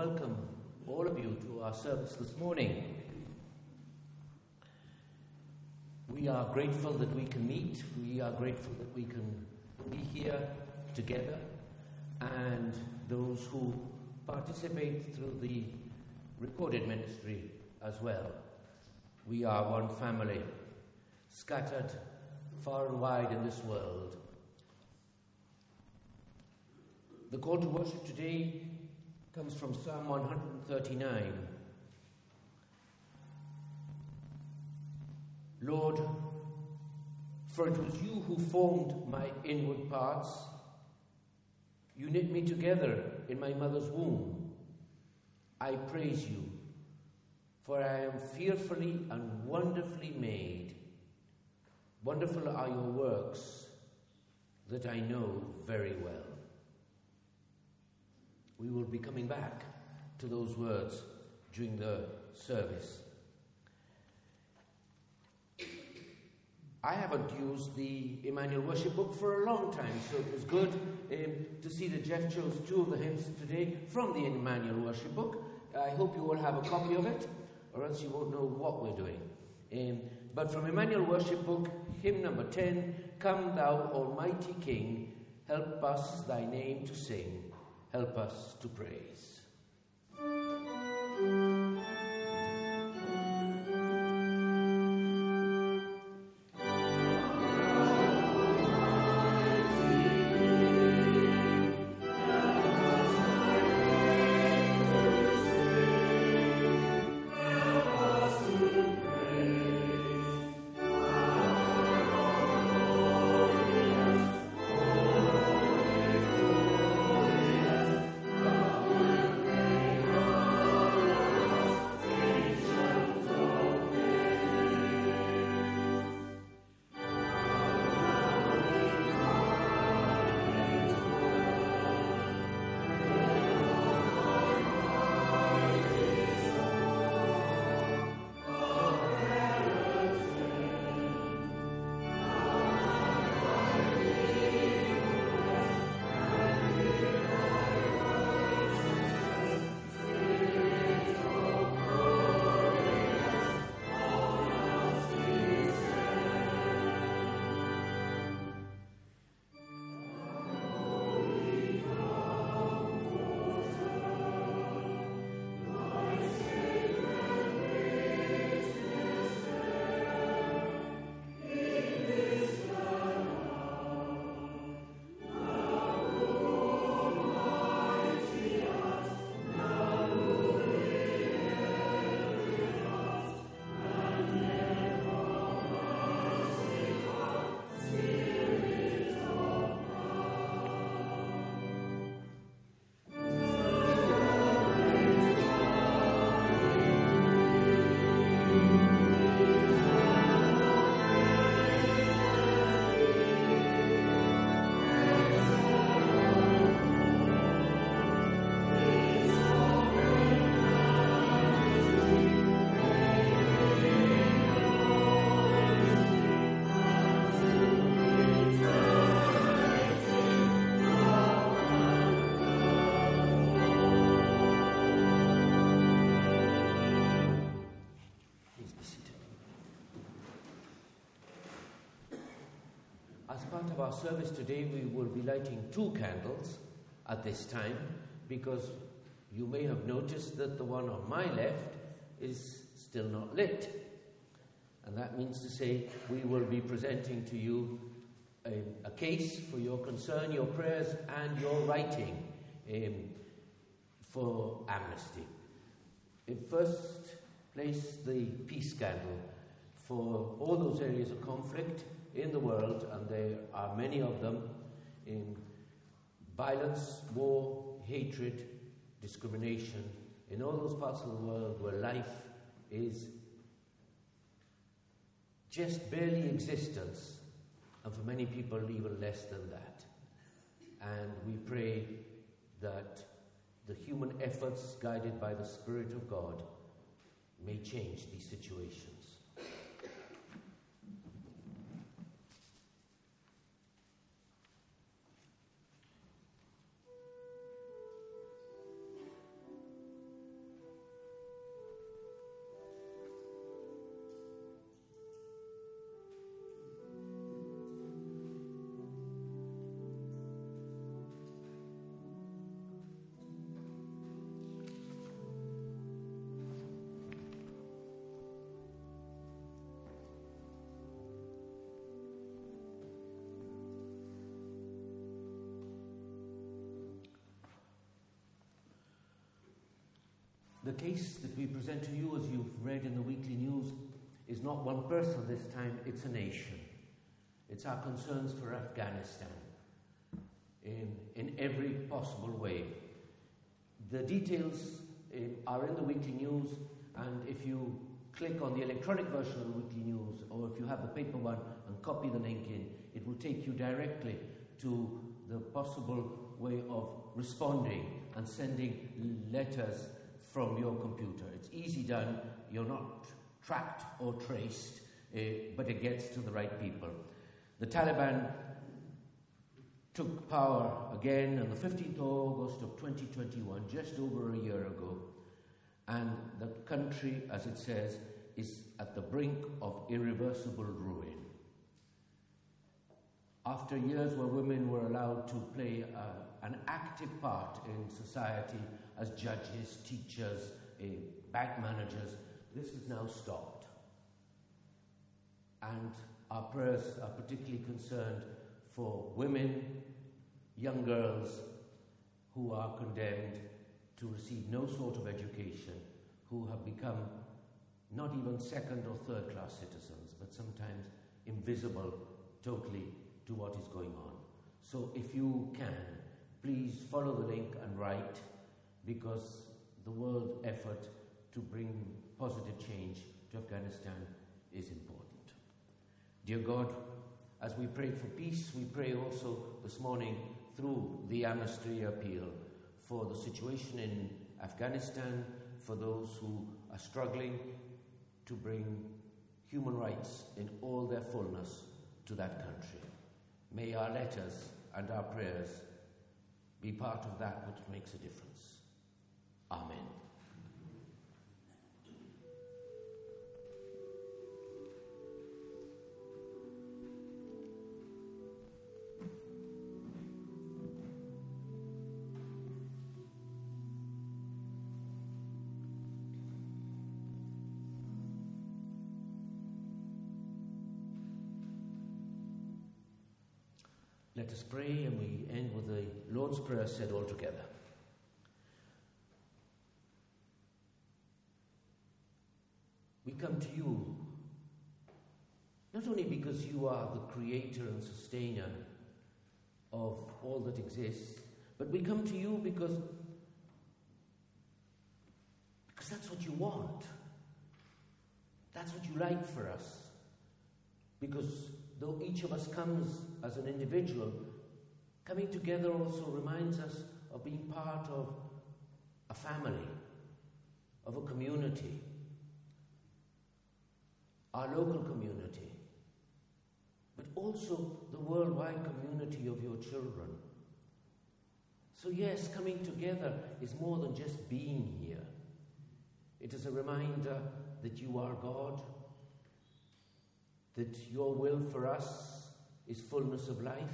welcome all of you to our service this morning. We are grateful that we can meet. We are grateful that we can be here together. And those who participate through the recorded ministry as well. We are one family, scattered far and wide in this world. The call to worship today comes from Psalm 139. Lord, for it was you who formed my inward parts. You knit me together in my mother's womb. I praise you, for I am fearfully and wonderfully made. Wonderful are your works that I know very well. We will be coming back to those words during the service. I haven't used the Emmanuel Worship Book for a long time, so it was good to see that Jeff chose two of the hymns today from the Emmanuel Worship Book. I hope you all have a copy of it, or else you won't know what we're doing. But from Emmanuel Worship Book, hymn number 10, Come Thou Almighty King, help us thy name to sing. Help us to praise. As part of our service today, we will be lighting 2 candles at this time, because you may have noticed that the one on my left is still not lit. And that means to say we will be presenting to you a case for your concern, your prayers, and your writing for amnesty. In first place, the peace candle for all those areas of conflict in the world, and there are many of them, in violence, war, hatred, discrimination, in all those parts of the world where life is just barely existence, and for many people even less than that. And we pray that the human efforts guided by the Spirit of God may change these situations. case that we present to you, as you've read in the weekly news, is not one person this time, it's a nation. It's our concerns for Afghanistan in every possible way. The details are in the weekly news, and if you click on the electronic version of the weekly news, or if you have the paper one and copy the link in, it will take you directly to the possible way of responding and sending letters from your computer. It's easy done, you're not tracked or traced, but it gets to the right people. The Taliban took power again on the 15th of August of 2021, just over a year ago, and the country, as it says, is at the brink of irreversible ruin. After years where women were allowed to play an active part in society as judges, teachers, bank managers, this is now stopped. And our prayers are particularly concerned for women, young girls who are condemned to receive no sort of education, who have become not even second or third class citizens, but sometimes invisible totally to what is going on. So if you can, please follow the link and write, because the world effort to bring positive change to Afghanistan is important. Dear God, as we prayed for peace, we pray also this morning through the amnesty appeal for the situation in Afghanistan, for those who are struggling to bring human rights in all their fullness to that country. May our letters and our prayers be part of that which makes a difference. Amen. Let us pray, and we end with the Lord's Prayer said all together. We come to you not only because you are the creator and sustainer of all that exists, but we come to you because that's what you want. That's what you like for us. Because though each of us comes as an individual, coming together also reminds us of being part of a family, of a community, our local community, but also the worldwide community of your children. So yes, coming together is more than just being here. It is a reminder that you are God, that your will for us is fullness of life,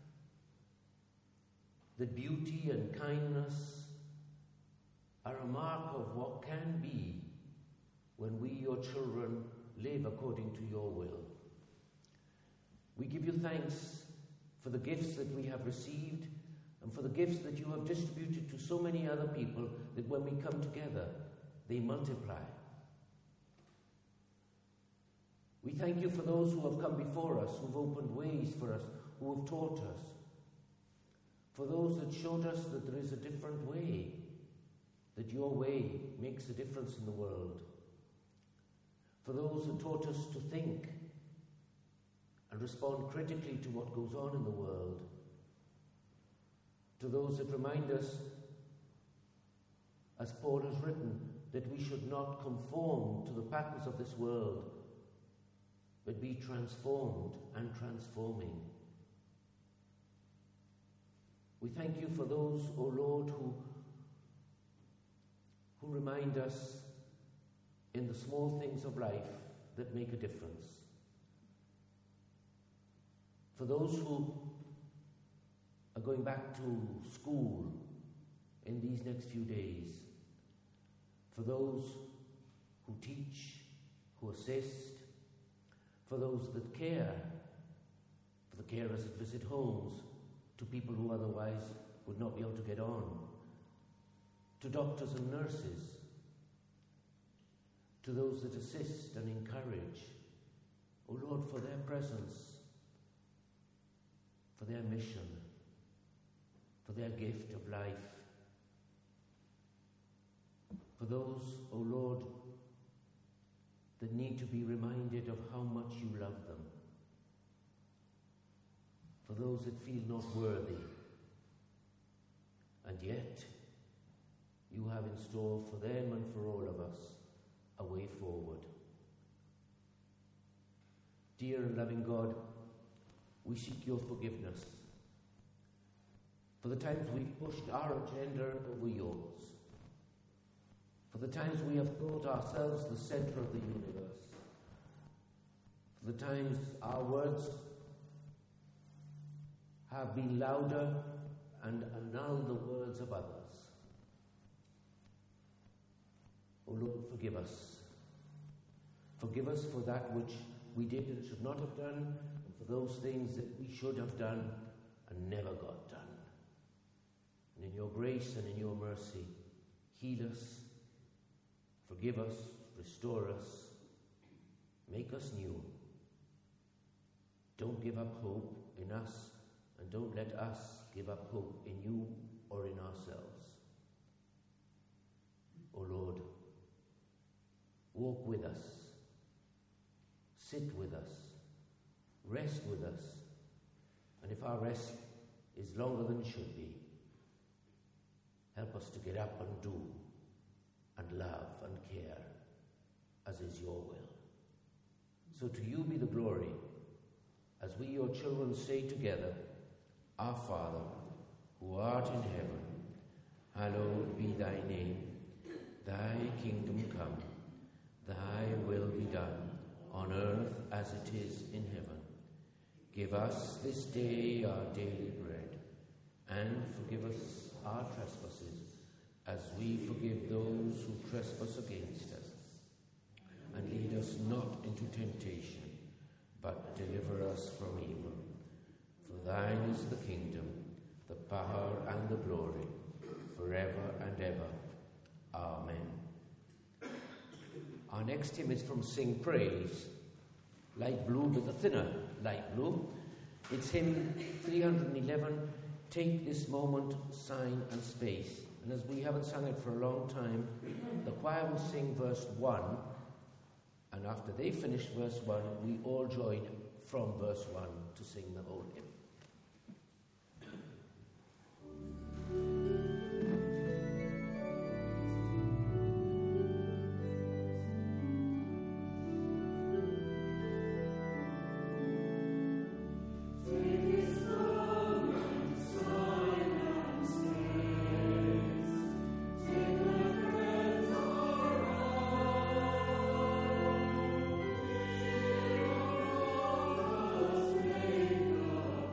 that beauty and kindness are a mark of what can be when we, your children, live according to your will. We give you thanks for the gifts that we have received and for the gifts that you have distributed to so many other people, that when we come together, they multiply. We thank you for those who have come before us, who've opened ways for us, who have taught us. For those that showed us that there is a different way, that your way makes a difference in the world. For those who taught us to think and respond critically to what goes on in the world. To those that remind us, as Paul has written, that we should not conform to the patterns of this world, but be transformed and transforming. We thank you for those, O Lord, who remind us in the small things of life that make a difference. For those who are going back to school in these next few days, for those who teach, who assist, for those that care, for the carers that visit homes, to people who otherwise would not be able to get on, to doctors and nurses, to those that assist and encourage. O Lord, for their presence, for their mission, for their gift of life. For those, O Lord, that need to be reminded of how much you love them. For those that feel not worthy, and yet you have in store for them and for all of us a way forward. Dear and loving God, we seek your forgiveness for the times we've pushed our agenda over yours, for the times we have thought ourselves the center of the universe, for the times our words have been louder and annulled the words of others. O Lord, forgive us. Forgive us for that which we did and should not have done, and for those things that we should have done and never got done. And in your grace and in your mercy, heal us, forgive us, restore us, make us new. Don't give up hope in us, and don't let us give up hope in you or in ourselves. O Lord, walk with us, sit with us, rest with us, and if our rest is longer than it should be, help us to get up and do and love and care as is your will. So to you be the glory, as we your children say together, Our Father, who art in heaven, hallowed be thy name. Thy kingdom come, thy will be done, on earth as it is in heaven. Give us this day our daily bread, and forgive us our trespasses, as we forgive those who trespass against us. And lead us not into temptation, but deliver us from evil. For thine is the kingdom, the power, and the glory, forever and ever. Amen. Our next hymn is from Sing Praise, light blue with a thinner light blue. It's hymn 311, Take This Moment, Sign and Space. And as we haven't sung it for a long time, the choir will sing verse 1, and after they finish verse 1, we all join from verse 1 to sing the whole hymn. Thank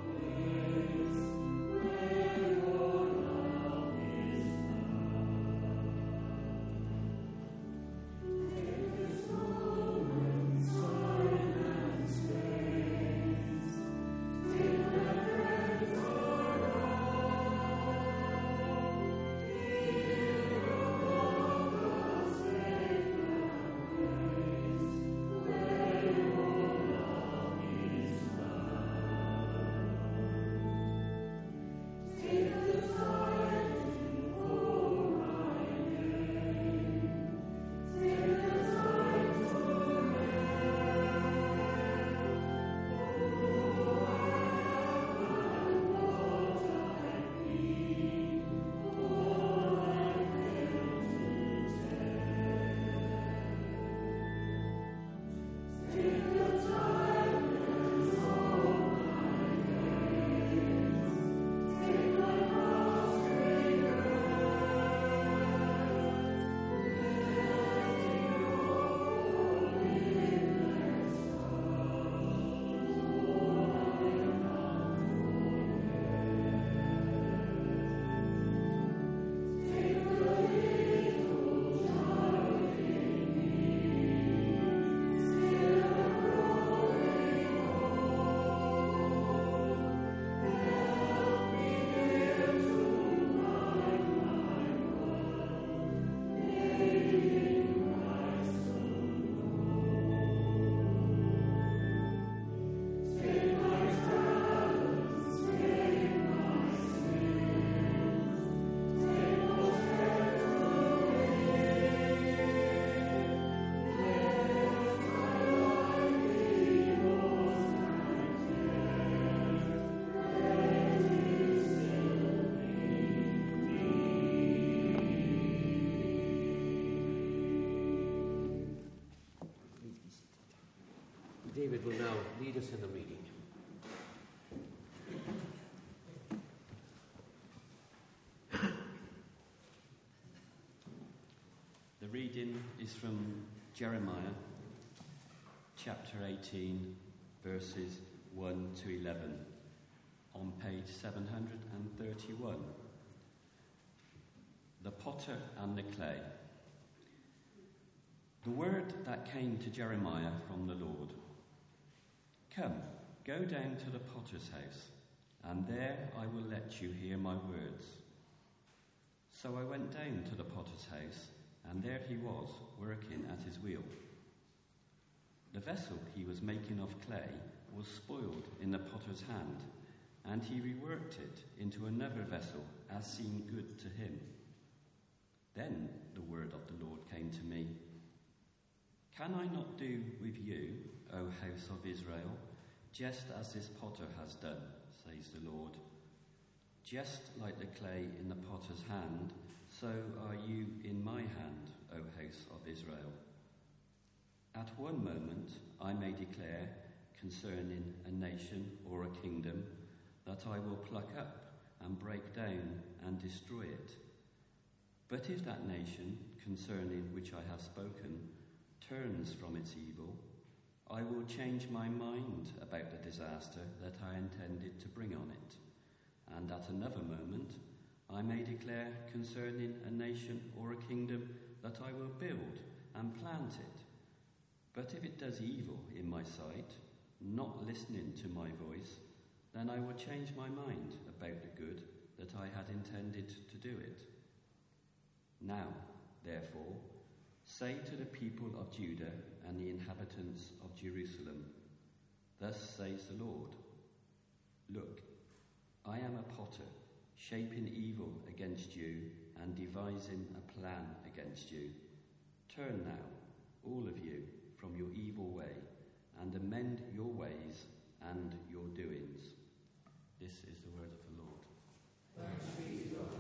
David will now lead us in the reading. The reading is from Jeremiah, chapter 18, verses 1 to 11, on page 731. The potter and the clay. The word that came to Jeremiah from the Lord. Come, go down to the potter's house, and there I will let you hear my words. So I went down to the potter's house, and there he was, working at his wheel. The vessel he was making of clay was spoiled in the potter's hand, and he reworked it into another vessel as seemed good to him. Then the word of the Lord came to me. Can I not do with you, O house of Israel, just as this potter has done, says the Lord? Just like the clay in the potter's hand, so are you in my hand, O house of Israel. At one moment I may declare concerning a nation or a kingdom that I will pluck up and break down and destroy it. But if that nation, concerning which I have spoken, turns from its evil, I will change my mind about the disaster that I intended to bring on it. And at another moment, I may declare concerning a nation or a kingdom that I will build and plant it. But if it does evil in my sight, not listening to my voice, then I will change my mind about the good that I had intended to do it. Now, therefore, say to the people of Judah and the inhabitants of Jerusalem, thus says the Lord, look, I am a potter, shaping evil against you and devising a plan against you. Turn now, all of you, from your evil way, and amend your ways and your doings. This is the word of the Lord. Thanks be to God.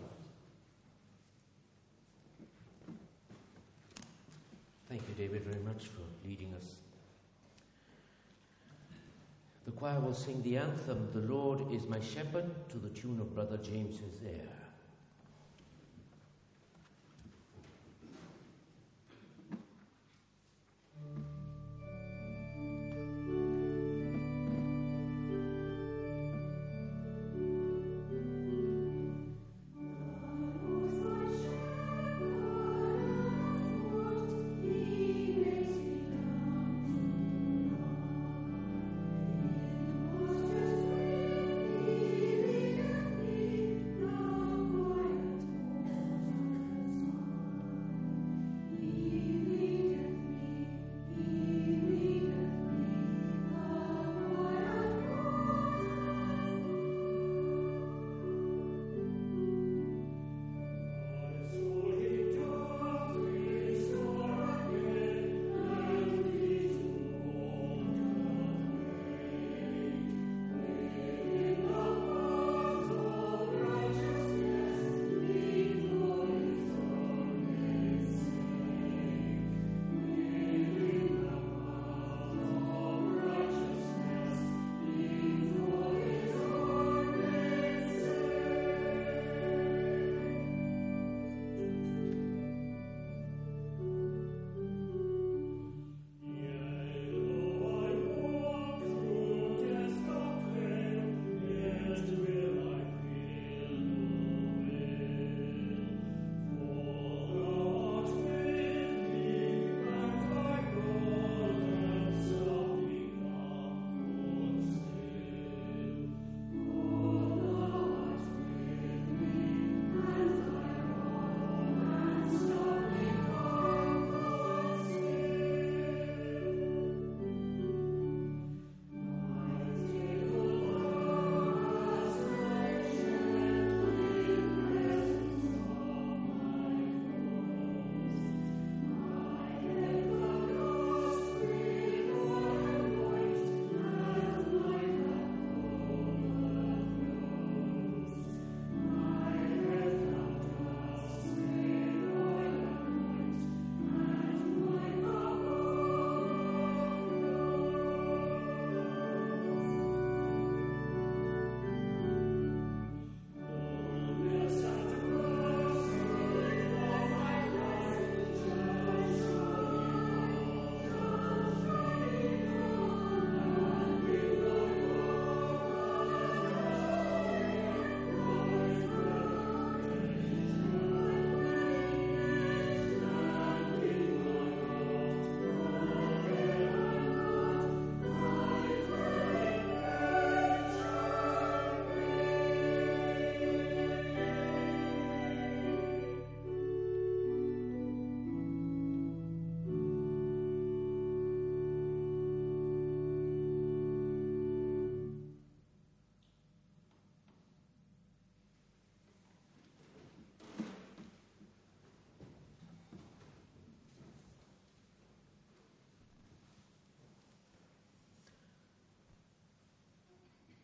Thank you, David, very much for leading us. The choir will sing the anthem, The Lord is My Shepherd, to the tune of Brother James's Air. Oh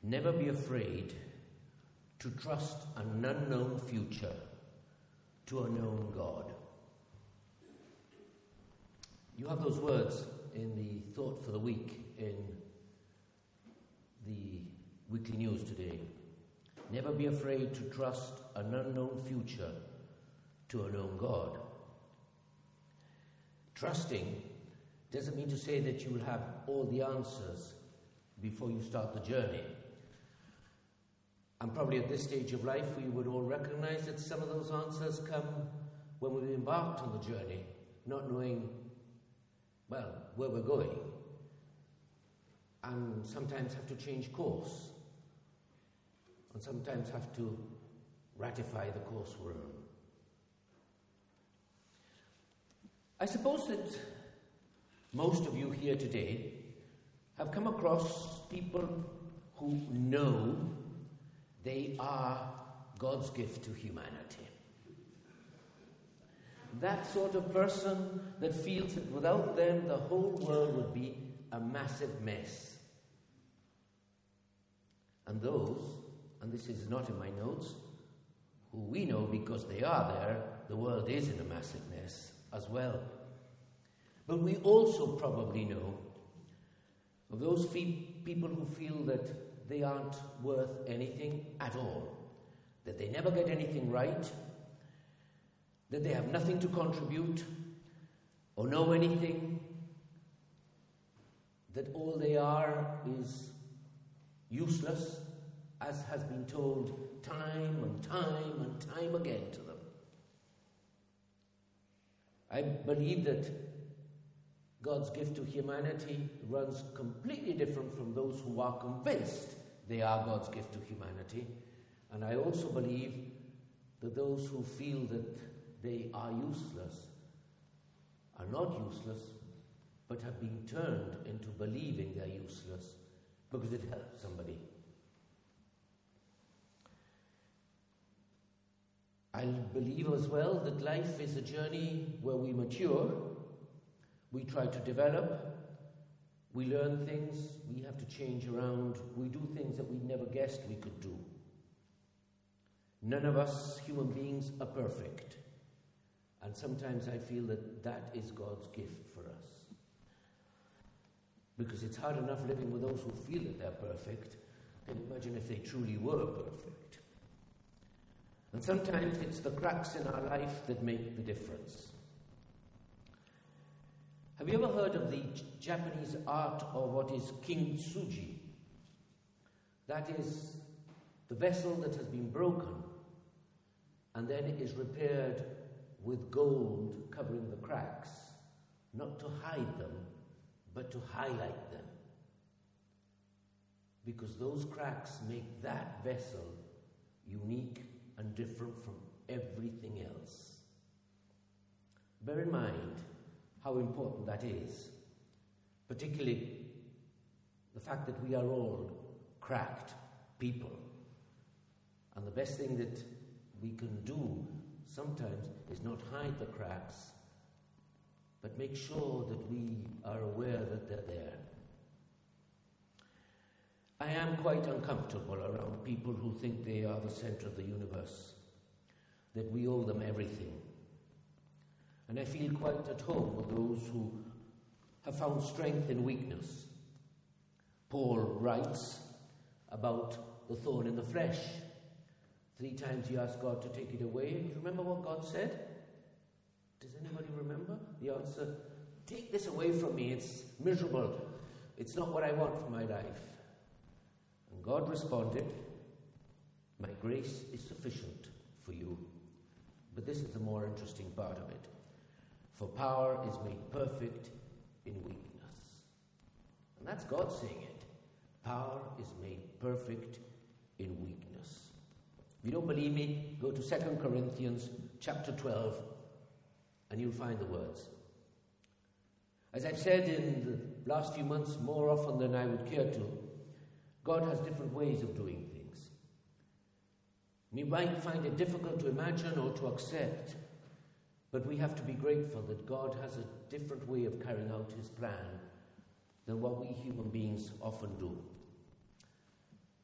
Never be afraid to trust an unknown future to a known God. You have those words in the thought for the week in the weekly news today. Never be afraid to trust an unknown future to a known God. Trusting doesn't mean to say that you will have all the answers before you start the journey. And probably at this stage of life we would all recognize that some of those answers come when we've embarked on the journey, not knowing, well, where we're going, and sometimes have to change course, and sometimes have to ratify the course we're on. I suppose that most of you here today have come across people who know they are God's gift to humanity. That sort of person that feels that without them the whole world would be a massive mess. And those, and this is not in my notes, who we know because they are there, the world is in a massive mess as well. But we also probably know of those people who feel that they aren't worth anything at all, that they never get anything right, that they have nothing to contribute or know anything, that all they are is useless, as has been told time and time and time again to them. I believe that God's gift to humanity runs completely different from those who are convinced they are God's gift to humanity. And I also believe that those who feel that they are useless are not useless, but have been turned into believing they're useless because it helps somebody. I believe as well that life is a journey where we mature, we try to develop, we learn things, we have to change around, we do things that we never guessed we could do. None of us human beings are perfect, and sometimes I feel that that is God's gift for us. Because it's hard enough living with those who feel that they're perfect, and imagine if they truly were perfect. And sometimes it's the cracks in our life that make the difference. Have you ever heard of the Japanese art of what is kintsugi? That is the vessel that has been broken and then it is repaired with gold covering the cracks, not to hide them, but to highlight them. Because those cracks make that vessel unique and different from everything else. Bear in mind how important that is, particularly the fact that we are all cracked people. And the best thing that we can do sometimes is not hide the cracks, but make sure that we are aware that they're there. I am quite uncomfortable around people who think they are the center of the universe, that we owe them everything. And I feel quite at home with those who have found strength in weakness. Paul writes about the thorn in the flesh. 3 times he asked God to take it away. And you remember what God said? Does anybody remember? The answer, take this away from me. It's miserable. It's not what I want for my life. And God responded, my grace is sufficient for you. But this is the more interesting part of it. For power is made perfect in weakness. And that's God saying it. Power is made perfect in weakness. If you don't believe me, go to 2 Corinthians chapter 12 and you'll find the words. As I've said in the last few months, more often than I would care to, God has different ways of doing things. We might find it difficult to imagine or to accept, but we have to be grateful that God has a different way of carrying out his plan than what we human beings often do.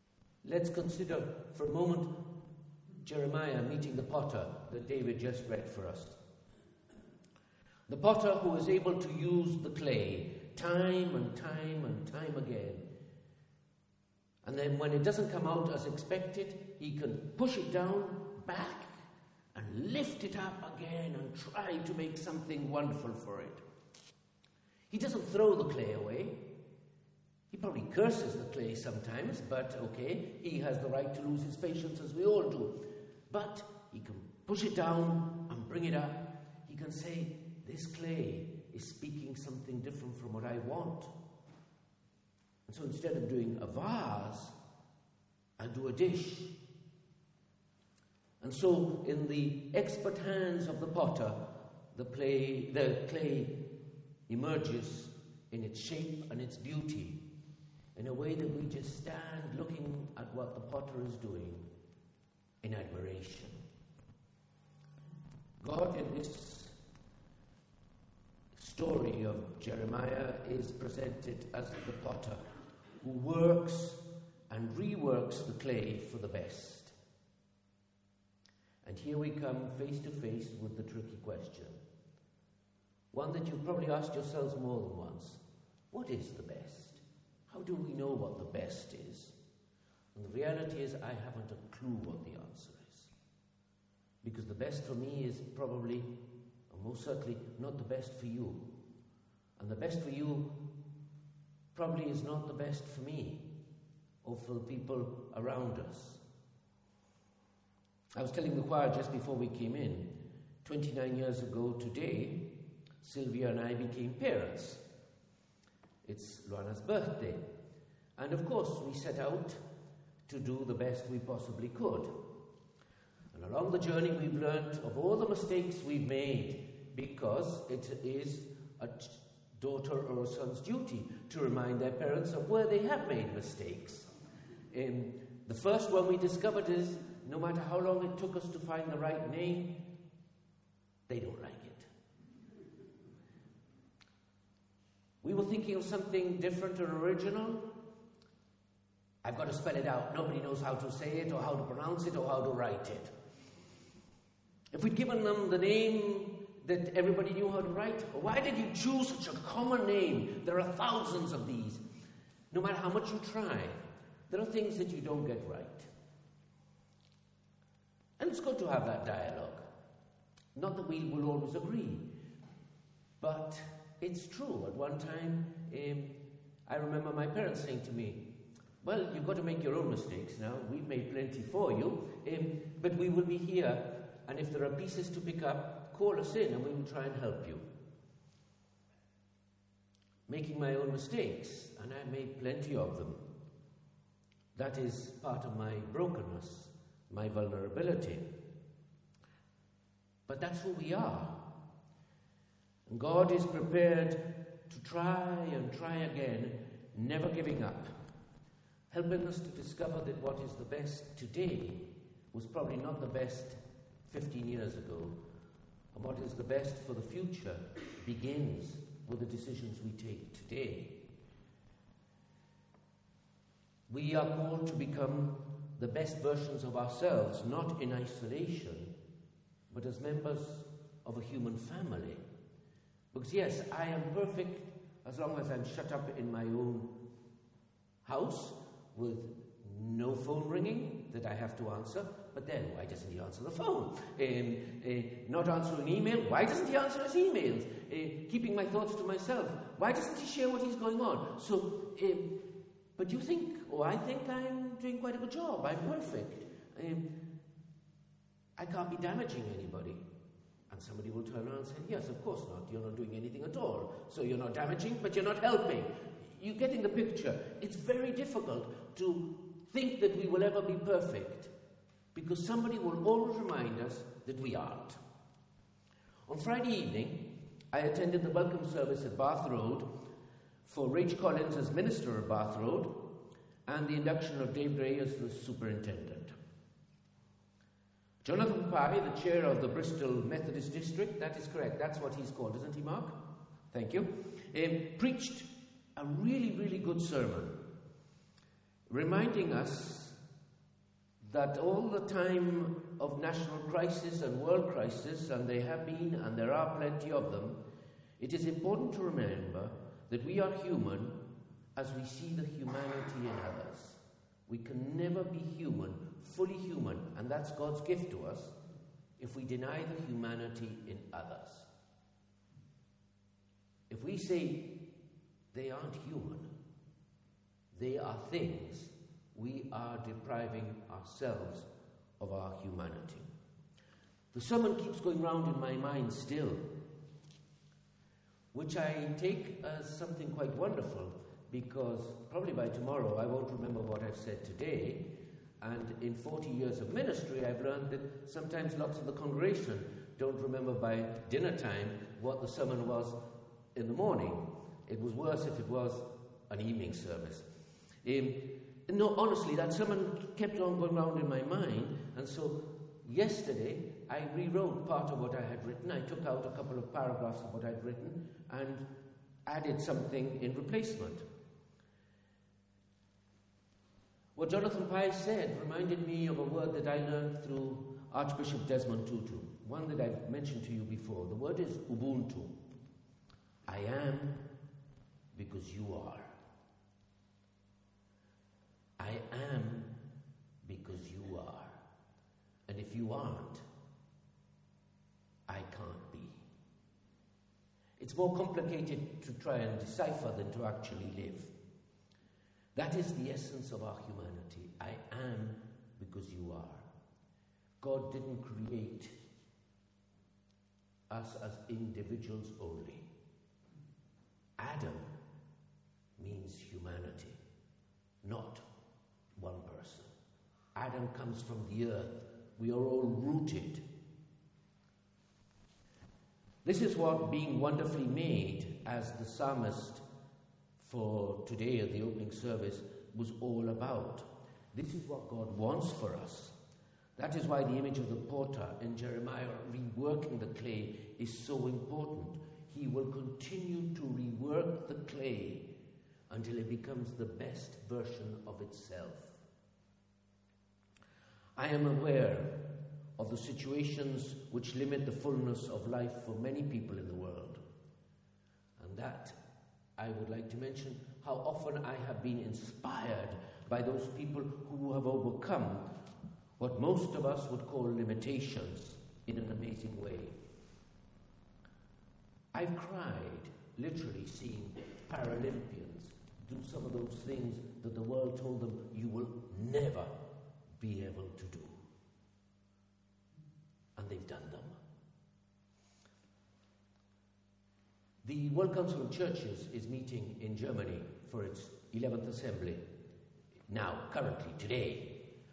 let's consider for a moment Jeremiah meeting the potter that David just read for us. The potter who is able to use the clay time and time and time again. And then when it doesn't come out as expected, he can push it down, back, and lift it up again and try to make something wonderful for it. He doesn't throw the clay away. He probably curses the clay sometimes, but okay, he has the right to lose his patience as we all do. But he can push it down and bring it up. He can say, this clay is speaking something different from what I want. And so instead of doing a vase, I'll do a dish. And so in the expert hands of the potter, the clay emerges in its shape and its beauty in a way that we just stand looking at what the potter is doing in admiration. God in this story of Jeremiah is presented as the potter who works and reworks the clay for the best. And here we come face to face with the tricky question. One that you've probably asked yourselves more than once. What is the best? How do we know what the best is? And the reality is I haven't a clue what the answer is. Because the best for me is probably, and most certainly, not the best for you. And the best for you probably is not the best for me or for the people around us. I was telling the choir just before we came in, 29 years ago today, Sylvia and I became parents. It's Luana's birthday. And of course, we set out to do the best we possibly could. And along the journey, we've learned of all the mistakes we've made, because it is a daughter or a son's duty to remind their parents of where they have made mistakes. The first one we discovered is, no matter how long it took us to find the right name, they don't like it. We were thinking of something different or original. I've got to spell it out. Nobody knows how to say it or how to pronounce it or how to write it. If we'd given them the name that everybody knew how to write, why did you choose such a common name? There are thousands of these. No matter how much you try, there are things that you don't get right. And it's good to have that dialogue. Not that we will always agree, but it's true. At one time, I remember my parents saying to me, well, you've got to make your own mistakes now. We've made plenty for you, but we will be here, and if there are pieces to pick up, call us in and we will try and help you. Making my own mistakes, and I made plenty of them. That is part of my brokenness, my vulnerability. But that's who we are. And God is prepared to try and try again, never giving up, helping us to discover that what is the best today was probably not the best 15 years ago, and what is the best for the future begins with the decisions we take today. We are called to become the best versions of ourselves, not in isolation, but as members of a human family. Because yes, I am perfect as long as I'm shut up in my own house with no phone ringing that I have to answer. But then, why doesn't he answer the phone? Not answering email, why doesn't he answer his emails? Keeping my thoughts to myself, why doesn't he share what is going on? So, but you think, I think I'm doing quite a good job, I'm perfect. I can't be damaging anybody. And somebody will turn around and say, yes, of course not, you're not doing anything at all. So you're not damaging, but you're not helping. You're getting the picture. It's very difficult to think that we will ever be perfect, because somebody will always remind us that we aren't. On Friday evening, I attended the welcome service at Bath Road for Rach Collins as minister of Bath Road and the induction of Dave Gray as the superintendent. Jonathan Pye, the chair of the Bristol Methodist District, that is correct, that's what he's called, isn't he, Mark? Thank you. Preached a really, really good sermon, reminding us that all the time of national crisis and world crisis, and they have been and there are plenty of them, it is important to remember that we are human as we see the humanity in others. We can never be human, fully human, and that's God's gift to us, if we deny the humanity in others. If we say they aren't human, they are things, we are depriving ourselves of our humanity. The sermon keeps going round in my mind still, which I take as something quite wonderful, because probably by tomorrow I won't remember what I've said today, and in 40 years of ministry I've learned that sometimes lots of the congregation don't remember by dinner time what the sermon was in the morning. It was worse if it was an evening service. No, honestly, that sermon kept on going round in my mind, and so yesterday I rewrote part of what I had written. I took out a couple of paragraphs of what I'd written and added something in replacement. What Jonathan Pye said reminded me of a word that I learned through Archbishop Desmond Tutu, one that I've mentioned to you before. The word is Ubuntu. I am because you are. I am because you are. And if you aren't, I can't be. It's more complicated to try and decipher than to actually live. That is the essence of our humanity. I am because you are. God didn't create us as individuals only. Adam means humanity, not one person. Adam comes from the earth. We are all rooted. This is what being wonderfully made, as the psalmist for today at the opening service was all about. This is what God wants for us. That is why the image of the potter in Jeremiah reworking the clay is so important. He will continue to rework the clay until it becomes the best version of itself. I am aware of the situations which limit the fullness of life for many people in the world. And that I would like to mention how often I have been inspired by those people who have overcome what most of us would call limitations in an amazing way. I've cried, literally, seeing Paralympians do some of those things that the world told them you will never be able to do. And they've done them. The World Council of Churches is meeting in Germany for its 11th assembly now, currently, today.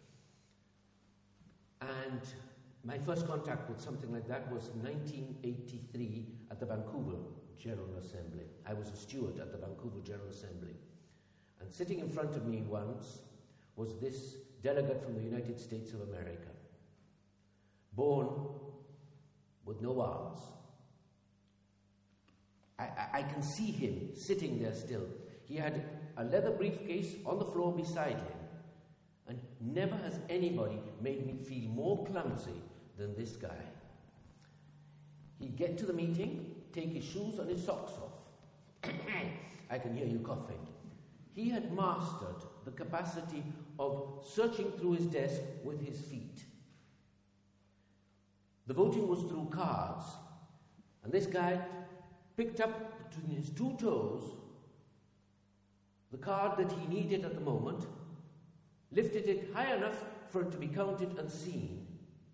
And my first contact with something like that was 1983 at the Vancouver General Assembly. I was a steward at the Vancouver General Assembly. And sitting in front of me once was this delegate from the United States of America, born with no arms. I can see him sitting there still. He had a leather briefcase on the floor beside him, and never has anybody made me feel more clumsy than this guy. He'd get to the meeting, take his shoes and his socks off. I can hear you coughing. He had mastered the capacity of searching through his desk with his feet. The voting was through cards, and this guy picked up between his two toes the card that he needed at the moment, lifted it high enough for it to be counted and seen,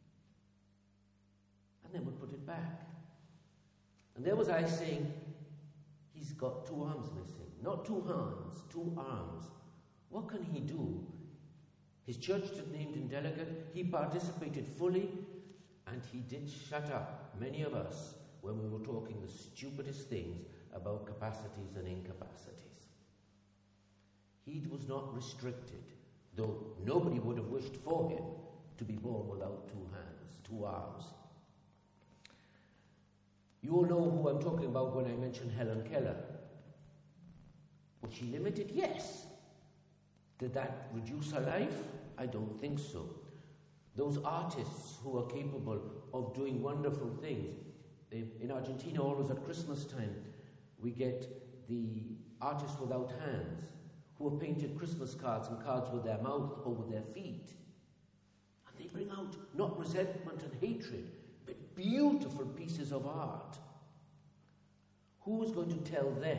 and then would put it back. And there was I saying, he's got two arms missing. Not two hands, two arms. What can he do? His church had named him delegate. He participated fully, and he did shut up many of us when we were talking the stupidest things about capacities and incapacities. He was not restricted, though nobody would have wished for him to be born without two hands, two arms. You all know who I'm talking about when I mention Helen Keller. Was she limited? Yes. Did that reduce her life? I don't think so. Those artists who are capable of doing wonderful things. In Argentina, always at Christmas time, we get the artists without hands who have painted Christmas cards and cards with their mouth or with their feet. And they bring out not resentment and hatred, but beautiful pieces of art. Who is going to tell them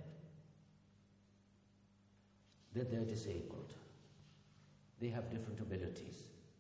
that they're disabled? They have different abilities.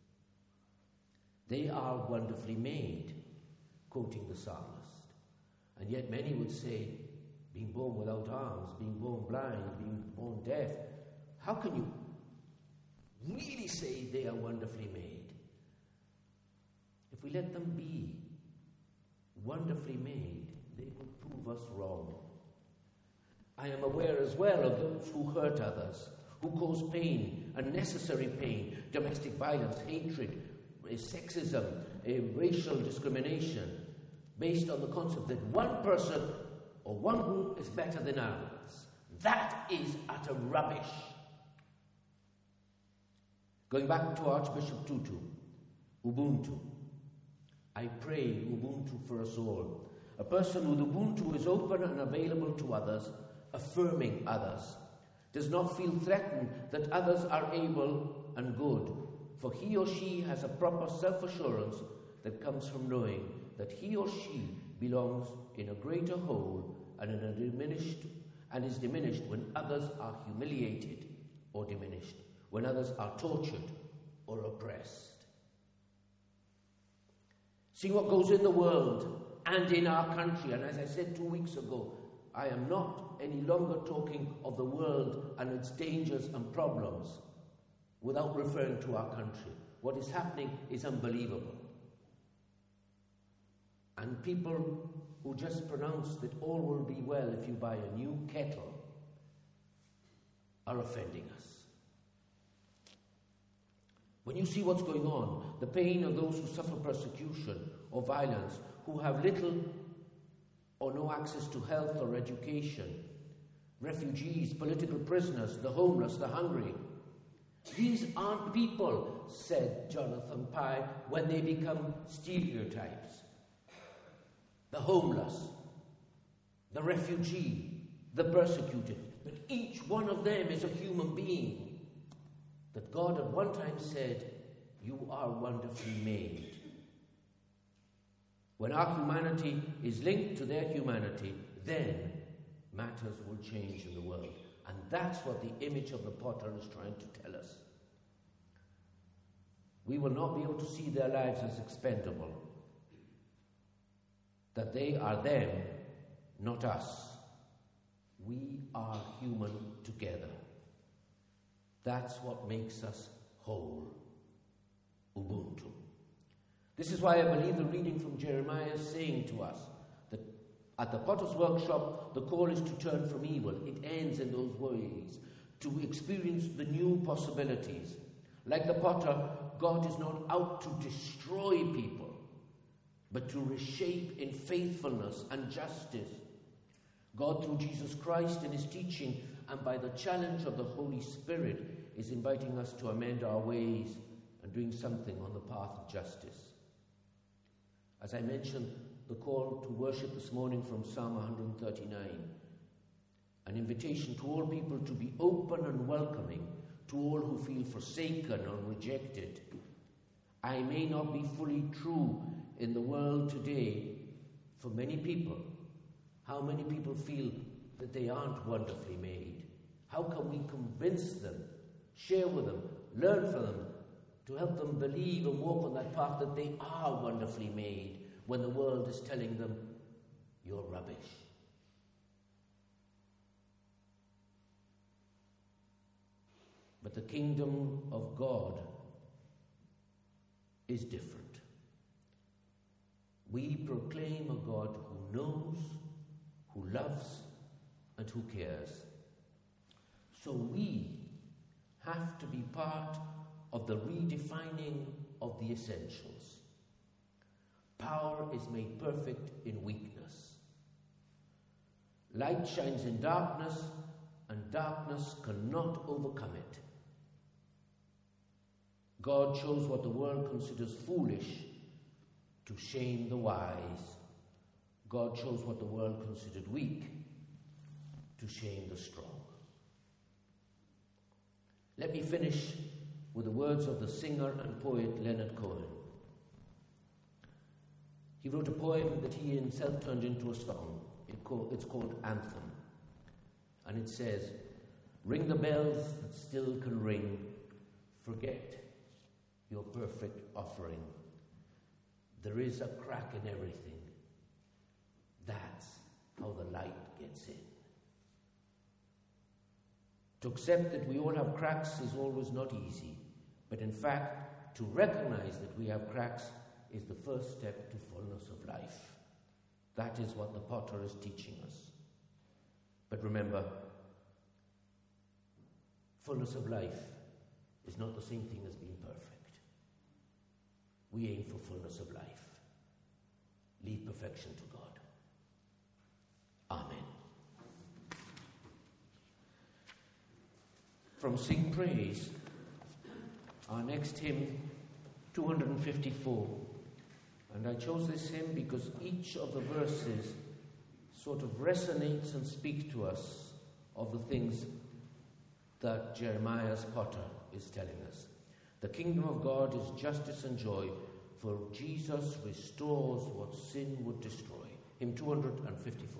They are wonderfully made, quoting the psalmist. And yet many would say, being born without arms, being born blind, being born deaf, how can you really say they are wonderfully made? If we let them be wonderfully made, they will prove us wrong. I am aware as well of those who hurt others, who cause pain, unnecessary pain, domestic violence, hatred, sexism, racial discrimination, based on the concept that one person or one group is better than others. That is utter rubbish. Going back to Archbishop Tutu, Ubuntu. I pray Ubuntu for us all. A person with Ubuntu is open and available to others, affirming others, does not feel threatened that others are able and good, for he or she has a proper self-assurance that comes from knowing that he or she belongs in a greater whole and is diminished when others are humiliated or diminished, when others are tortured or oppressed. See what goes in the world and in our country, and as I said 2 weeks ago, I am not any longer talking of the world and its dangers and problems without referring to our country. What is happening is unbelievable. And people who just pronounce that all will be well if you buy a new kettle are offending us. When you see what's going on, the pain of those who suffer persecution or violence, who have little or no access to health or education, refugees, political prisoners, the homeless, the hungry. These aren't people, said Jonathan Pye, when they become stereotypes. The homeless, the refugee, the persecuted. But each one of them is a human being that God at one time said, you are wonderfully made. When our humanity is linked to their humanity, then matters will change in the world. And that's what the image of the potter is trying to tell us. We will not be able to see their lives as expendable. That they are them, not us. We are human together. That's what makes us whole. Ubuntu. This is why I believe the reading from Jeremiah is saying to us that at the potter's workshop, the call is to turn from evil. It ends in those ways, to experience the new possibilities. Like the potter, God is not out to destroy people, but to reshape in faithfulness and justice. God, through Jesus Christ in his teaching and by the challenge of the Holy Spirit, is inviting us to amend our ways and doing something on the path of justice. As I mentioned, the call to worship this morning from Psalm 139, an invitation to all people to be open and welcoming to all who feel forsaken or rejected. I may not be fully true in the world today for many people. How many people feel that they aren't wonderfully made? How can we convince them, share with them, learn from them, to help them believe and walk on that path that they are wonderfully made when the world is telling them, you're rubbish? But the kingdom of God is different. We proclaim a God who knows, who loves, and who cares. So we have to be part of the redefining of the essentials. Power is made perfect in weakness. Light shines in darkness, and darkness cannot overcome it. God chose what the world considers foolish to shame the wise. God chose what the world considered weak to shame the strong. Let me finish with the words of the singer and poet Leonard Cohen. He wrote a poem that he himself turned into a song. It's called Anthem. And it says, "Ring the bells that still can ring. Forget your perfect offering. There is a crack in everything. That's how the light gets in." To accept that we all have cracks is always not easy, but in fact, to recognize that we have cracks is the first step to fullness of life. That is what the potter is teaching us. But remember, fullness of life is not the same thing as being perfect. We aim for fullness of life. Leave perfection to God. Amen. From Sing Praise, our next hymn, 254. And I chose this hymn because each of the verses sort of resonates and speaks to us of the things that Jeremiah's potter is telling us. The kingdom of God is justice and joy, for Jesus restores what sin would destroy. Hymn 254.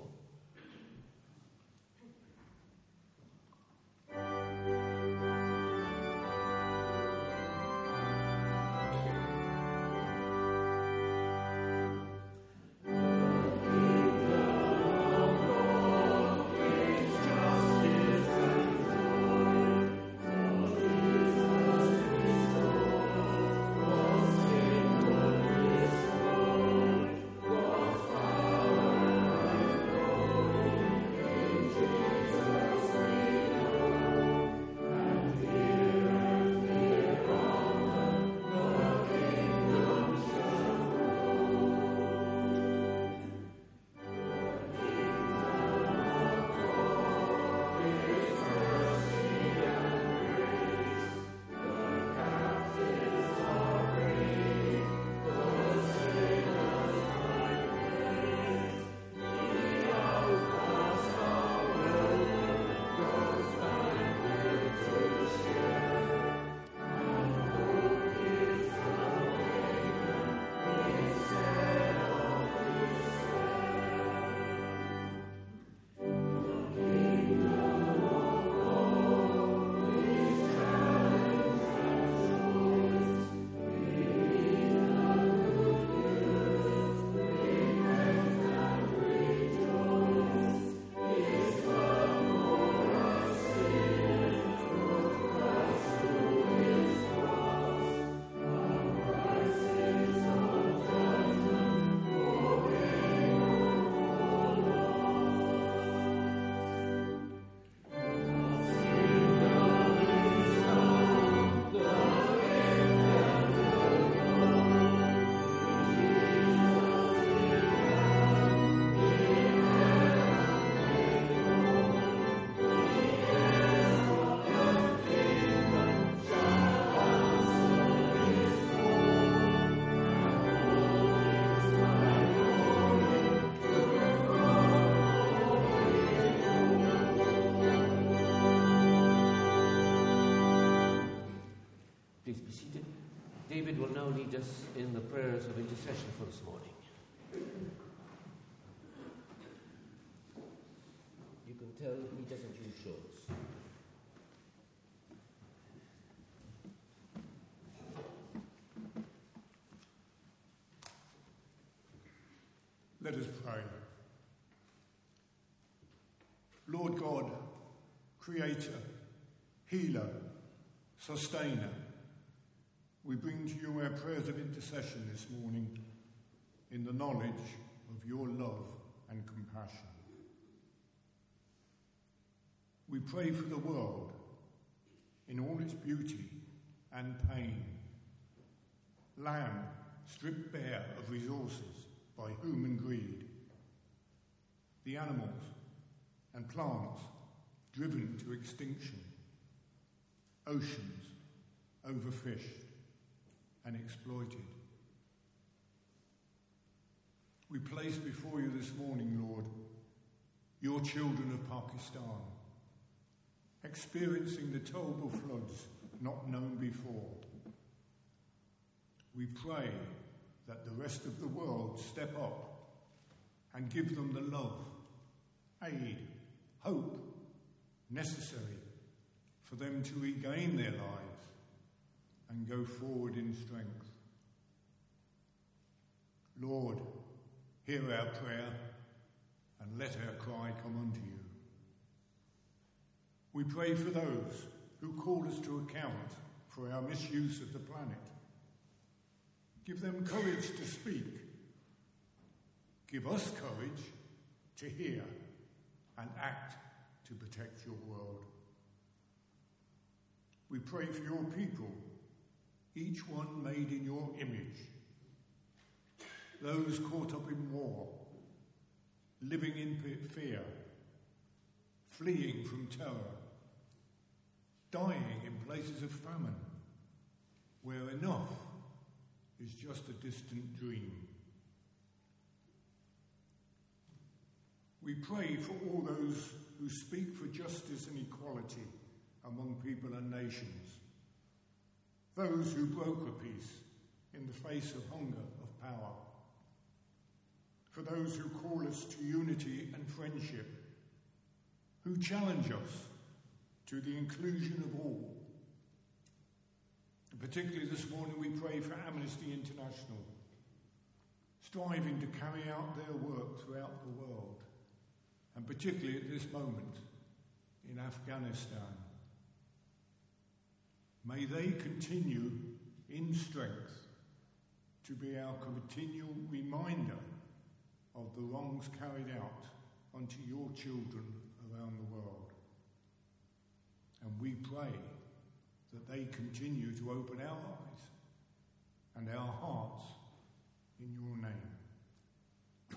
David will now lead us in the prayers of intercession for this morning. You can tell he doesn't use shorts. Let us pray. Lord God, Creator, Healer, Sustainer, we bring to you our prayers of intercession this morning in the knowledge of your love and compassion. We pray for the world in all its beauty and pain. Land stripped bare of resources by human greed. The animals and plants driven to extinction. Oceans overfished. and exploited. We place before you this morning, Lord, your children of Pakistan, experiencing the terrible floods not known before. We pray that the rest of the world step up and give them the love, aid, hope necessary for them to regain their lives and go forward in strength. Lord, hear our prayer and let our cry come unto you. We pray for those who call us to account for our misuse of the planet. Give them courage to speak. Give us courage to hear and act to protect your world. We pray for your people, each one made in your image. Those caught up in war, living in fear, fleeing from terror, dying in places of famine, where enough is just a distant dream. We pray for all those who speak for justice and equality among people and nations, those who broker peace in the face of hunger, of power, for those who call us to unity and friendship, who challenge us to the inclusion of all. And particularly this morning we pray for Amnesty International, striving to carry out their work throughout the world, and particularly at this moment in Afghanistan. May they continue in strength to be our continual reminder of the wrongs carried out unto your children around the world. And we pray that they continue to open our eyes and our hearts in your name.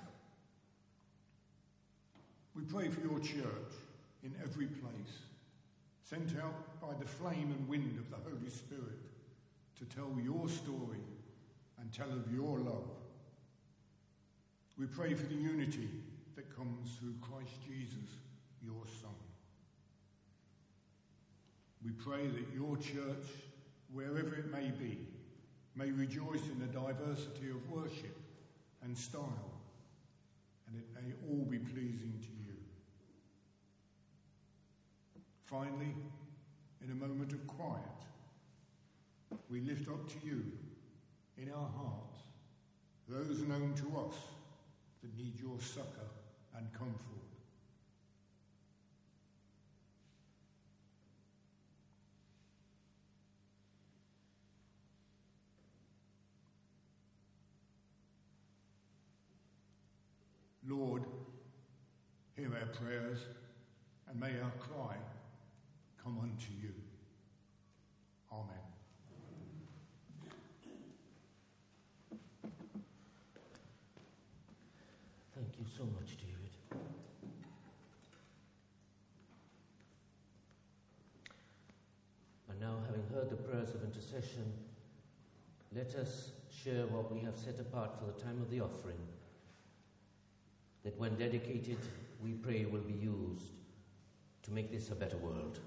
We pray for your church in every place, sent out by the flame and wind of the Holy Spirit to tell your story and tell of your love. We pray for the unity that comes through Christ Jesus, your Son. We pray that your church, wherever it may be, may rejoice in the diversity of worship and style, and it may all be pleasing to you. Finally, in a moment of quiet, we lift up to you, in our hearts, those known to us that need your succour and comfort. Lord, hear our prayers, and may our cry come unto you. Amen. Thank you so much, David. And now, having heard the prayers of intercession, let us share what we have set apart for the time of the offering, that when dedicated, we pray will be used to make this a better world.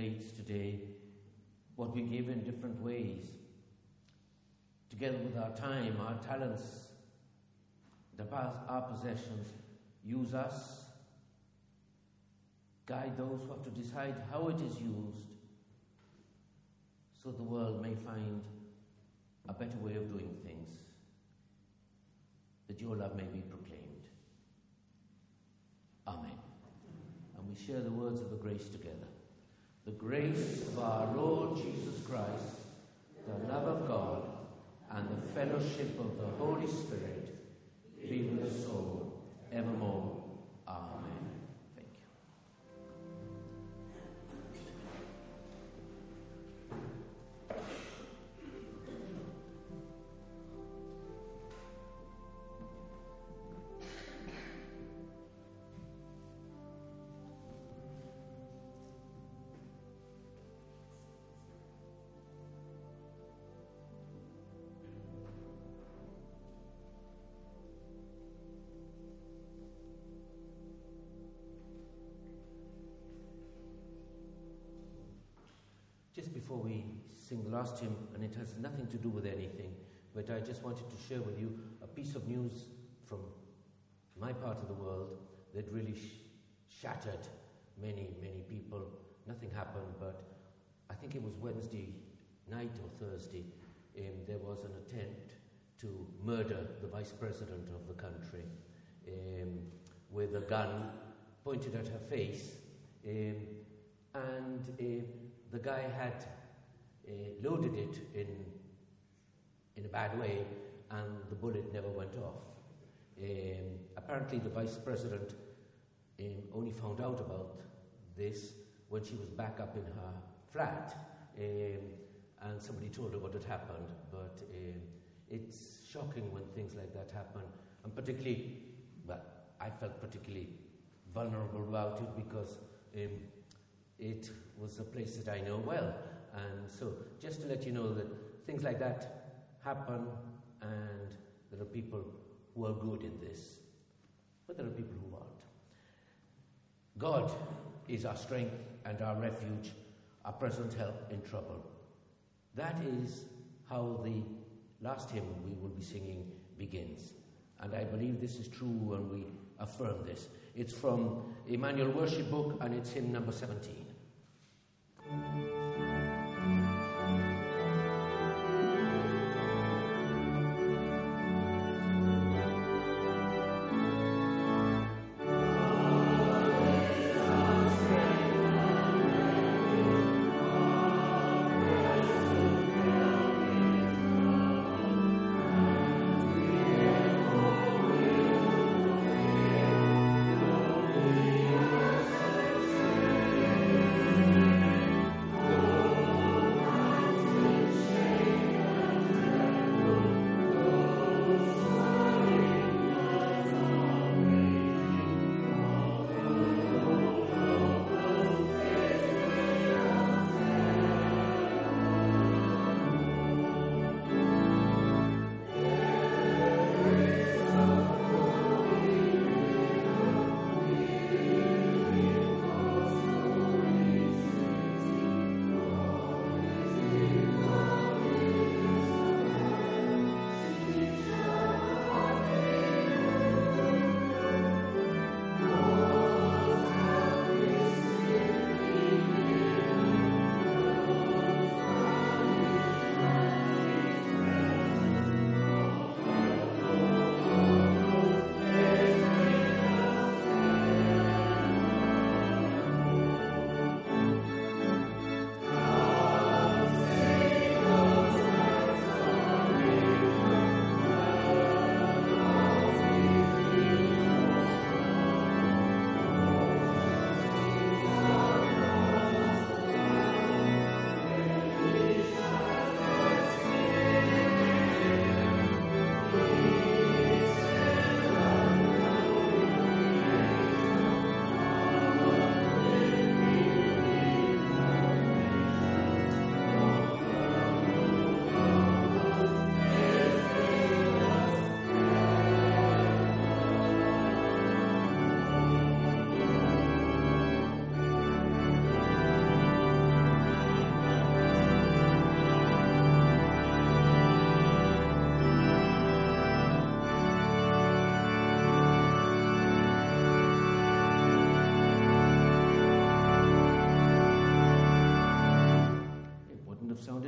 faiths today, what we give in different ways, together with our time, our talents, our possessions, use us, guide those who have to decide how it is used, so the world may find a better way of doing things, that your love may be proclaimed. Amen. And we share the words of the grace together. The grace of our Lord Jesus Christ, the love of God, and the fellowship of the Holy Spirit be with us all evermore. Amen. Thank you. Just before we sing the last hymn, and it has nothing to do with anything, but I just wanted to share with you a piece of news from my part of the world that really shattered many, many people. Nothing happened, but I think it was Wednesday night or Thursday, there was an attempt to murder the Vice President of the country with a gun pointed at her face, and the guy had loaded it in a bad way, and the bullet never went off. Apparently the Vice President only found out about this when she was back up in her flat, and somebody told her what had happened. But it's shocking when things like that happen, and particularly, well, I felt particularly vulnerable about it because it was a place that I know well. And so just to let you know that things like that happen, and there are people who are good in this, but there are people who aren't. God is our strength and our refuge, our present help in trouble. That is how the last hymn we will be singing begins. And I believe this is true when we affirm this. It's from Emmanuel Worship Book, and it's hymn number 17.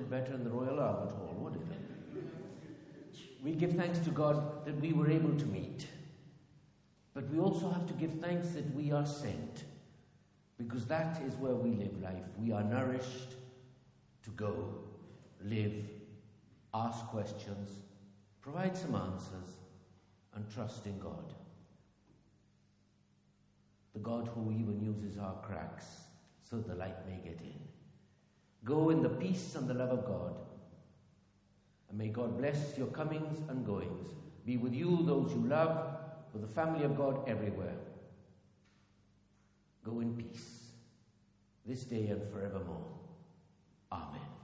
it better in the Royal Albert Hall, would it? We give thanks to God that we were able to meet. But we also have to give thanks that we are sent, because that is where we live life. We are nourished to go, live, ask questions, provide some answers, and trust in God. The God who even uses our cracks so the light may get in. Go in the peace and the love of God. And may God bless your comings and goings. Be with you, those you love, with the family of God everywhere. Go in peace, this day and forevermore. Amen.